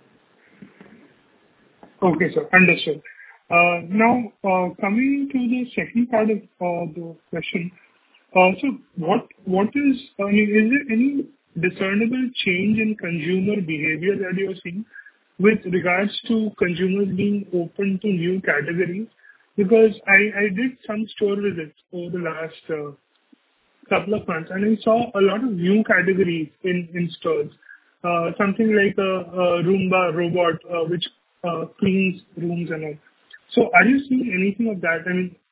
Speaker 20: Okay, sir. Understood. Uh, Now, uh, coming to the second part of uh, the question. Uh, So what what is, I mean, is there any discernible change in consumer behavior that you're seeing with regards to consumers being open to new categories? Because I I did some store visits over the last uh, couple of months, and I saw a lot of new categories in, in stores. Uh, something like a, a Roomba robot uh, which uh, cleans rooms and all. So are you seeing anything of that? I mean,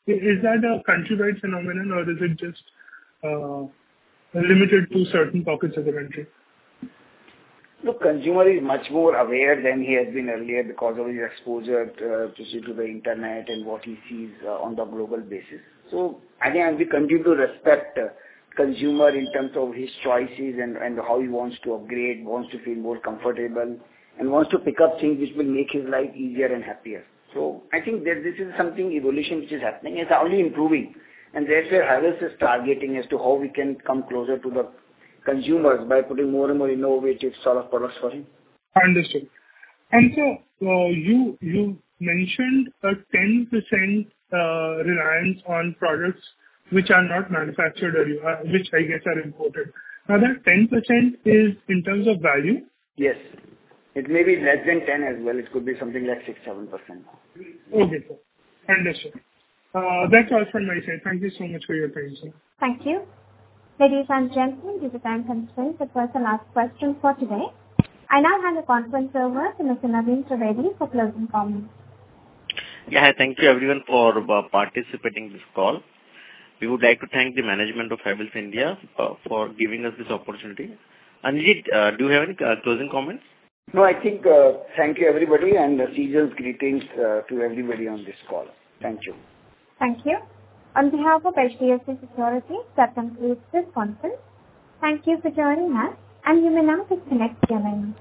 Speaker 20: Is that a countrywide phenomenon, or is it just uh, limited to certain pockets of the country?
Speaker 10: Look, consumer is much more aware than he has been earlier because of his exposure to, to, to the internet and what he sees uh, on the global basis. So I think we continue to respect uh, consumer in terms of his choices and, and how he wants to upgrade, wants to feel more comfortable, and wants to pick up things which will make his life easier and happier. So I think that this is something evolution which is happening. It's only improving, and that's where Havells is targeting as to how we can come closer to the consumers by putting more and more innovative sort of products for him.
Speaker 20: Understood. And so uh, you you mentioned a ten percent uh, reliance on products which are not manufactured or uh, which I guess are imported. Now that ten percent is in terms of value?
Speaker 10: Yes. It may be less than ten as well. It could be something like six to seven percent.
Speaker 20: Okay, sir. Understood. Uh, that's all from my side. Thank you so much for your time, sir.
Speaker 1: Thank you. Ladies and gentlemen, due to time constraints, that was the last question for today. I now hand the conference over to Mister Naveen Trivedi for closing comments.
Speaker 2: Yeah, thank you everyone for uh, participating in this call. We would like to thank the management of Havells India uh, for giving us this opportunity. Anjit, uh, do you have any uh, closing comments?
Speaker 10: No, I think uh, thank you everybody, and uh, season's greetings uh, to everybody on this call. Thank you.
Speaker 1: Thank you. On behalf of H D F C Securities, that concludes this conference. Thank you for joining us, and you may now disconnect your line.